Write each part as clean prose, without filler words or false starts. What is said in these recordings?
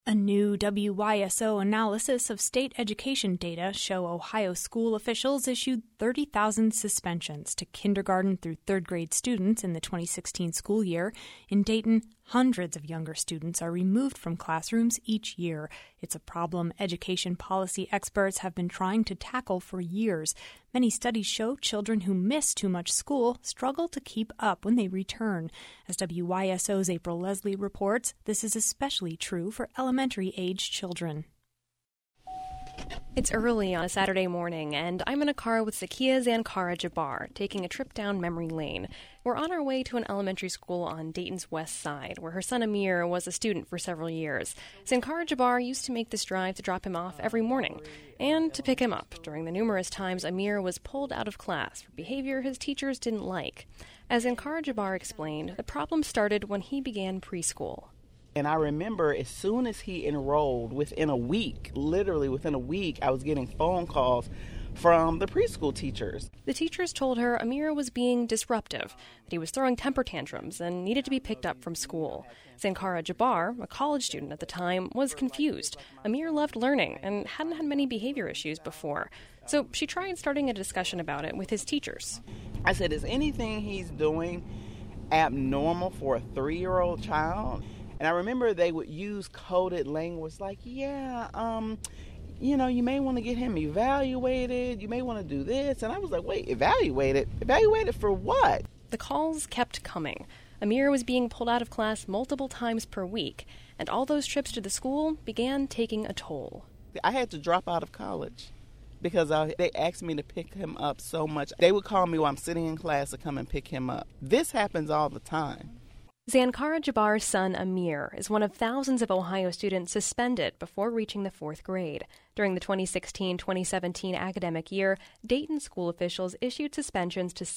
A new WYSO analysis of state education data show Ohio school officials issued 30,000 suspensions to kindergarten through third grade students in the 2016 school year. In Dayton, hundreds of younger students are removed from classrooms each year. It's a problem education policy experts have been trying to tackle for years. Many studies show children who miss too much school struggle to keep up when they return. As WYSO's April Leslie reports, this is especially true for elementary-age children. It's early on a Saturday morning, and I'm in a car with Zakia Zankara-Jabbar, taking a trip down memory lane. We're on our way to an elementary school on Dayton's west side, where her son Amir was a student for several years. Zankara-Jabbar used to make this drive to drop him off every morning, and to pick him up during the numerous times Amir was pulled out of class for behavior his teachers didn't like. As Zankara-Jabbar explained, the problem started when he began preschool. And I remember as soon as he enrolled, within a week, literally within a week, I was getting phone calls from the preschool teachers. The teachers told her Amir was being disruptive, that he was throwing temper tantrums and needed to be picked up from school. Zankara-Jabbar, a college student at the time, was confused. Amir loved learning and hadn't had many behavior issues before. So she tried starting a discussion about it with his teachers. I said, is anything he's doing abnormal for a 3-year-old child? And I remember they would use coded language like, you may want to get him evaluated. You may want to do this. And I was like, wait, evaluated? Evaluated for what? The calls kept coming. Amir was being pulled out of class multiple times per week, and all those trips to the school began taking a toll. I had to drop out of college because they asked me to pick him up so much. They would call me while I'm sitting in class to come and pick him up. This happens all the time. Zankara-Jabbar's son Amir is one of thousands of Ohio students suspended before reaching the 4th grade. During the 2016-2017 academic year, Dayton school officials issued suspensions to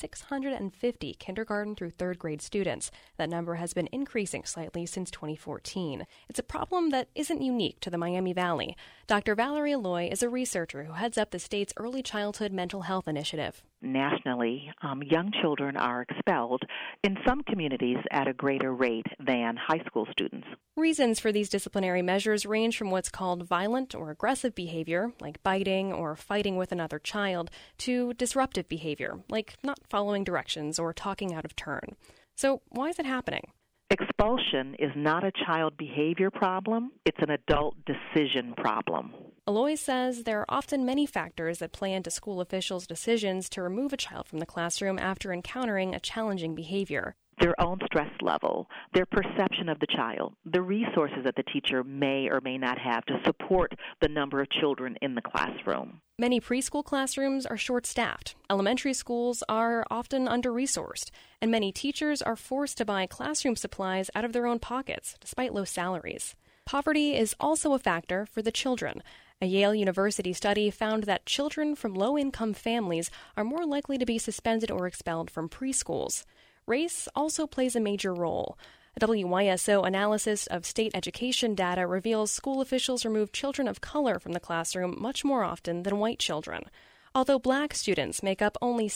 650 kindergarten through 3rd grade students. That number has been increasing slightly since 2014. It's a problem that isn't unique to the Miami Valley. Dr. Valerie Alloy is a researcher who heads up the state's Early Childhood Mental Health Initiative. Nationally, young children are expelled in some communities at a greater rate than high school students. Reasons for these disciplinary measures range from what's called violent or aggressive behavior, like biting or fighting with another child, to disruptive behavior, like not following directions or talking out of turn. So why is it happening? Expulsion is not a child behavior problem. It's an adult decision problem. Alloy says there are often many factors that play into school officials' decisions to remove a child from the classroom after encountering a challenging behavior. Their own stress level, their perception of the child, the resources that the teacher may or may not have to support the number of children in the classroom. Many preschool classrooms are short-staffed. Elementary schools are often under-resourced, and many teachers are forced to buy classroom supplies out of their own pockets, despite low salaries. Poverty is also a factor for the children. A Yale University study found that children from low-income families are more likely to be suspended or expelled from preschools. Race also plays a major role. A WYSO analysis of state education data reveals school officials remove children of color from the classroom much more often than white children. Although black students make up only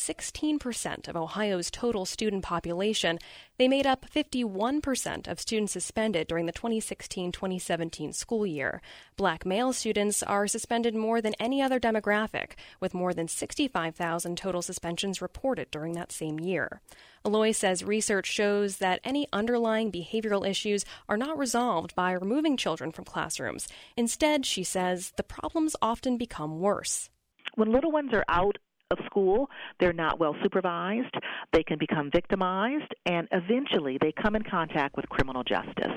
16% of Ohio's total student population, they made up 51% of students suspended during the 2016-2017 school year. Black male students are suspended more than any other demographic, with more than 65,000 total suspensions reported during that same year. Alloy says research shows that any underlying behavioral issues are not resolved by removing children from classrooms. Instead, she says, the problems often become worse. When little ones are out of school, they're not well supervised, they can become victimized, and eventually they come in contact with criminal justice.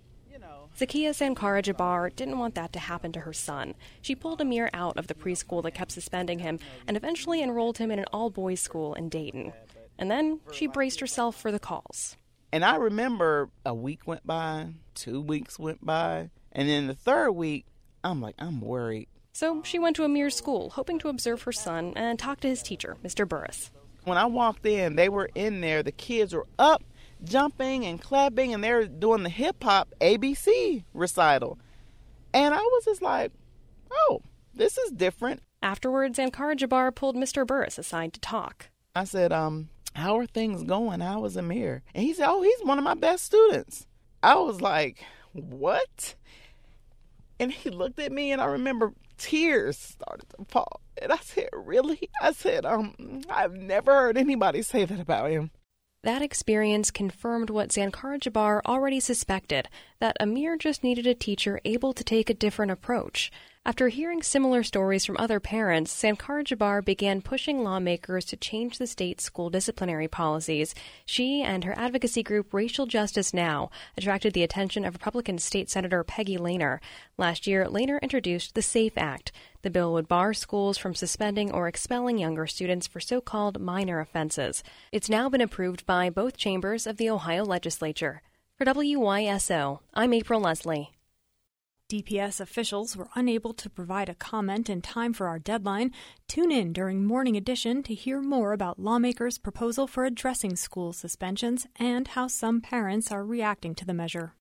Zakia Zankara-Jabbar didn't want that to happen to her son. She pulled Amir out of the preschool that kept suspending him and eventually enrolled him in an all-boys school in Dayton. And then she braced herself for the calls. And I remember a week went by, 2 weeks went by, and then the 3rd week, I'm worried. So she went to Amir's school, hoping to observe her son and talk to his teacher, Mr. Burris. When I walked in, they were in there. The kids were up, jumping and clapping, and they were doing the hip-hop ABC recital. And I was just like, oh, this is different. Afterwards, Zankara-Jabbar pulled Mr. Burris aside to talk. I said, how are things going? How is Amir? And he said, oh, he's one of my best students. I was like, what? And he looked at me, and I remember tears started to fall. And I said, really? I said, I've never heard anybody say that about him. That experience confirmed what Zankara Jabbar already suspected, that Amir just needed a teacher able to take a different approach. After hearing similar stories from other parents, Zankara Jabbar began pushing lawmakers to change the state's school disciplinary policies. She and her advocacy group Racial Justice Now attracted the attention of Republican State Senator Peggy Lehner. Last year, Lehner introduced the SAFE Act. The bill would bar schools from suspending or expelling younger students for so-called minor offenses. It's now been approved by both chambers of the Ohio legislature. For WYSO, I'm April Leslie. DPS officials were unable to provide a comment in time for our deadline. Tune in during Morning Edition to hear more about lawmakers' proposal for addressing school suspensions and how some parents are reacting to the measure.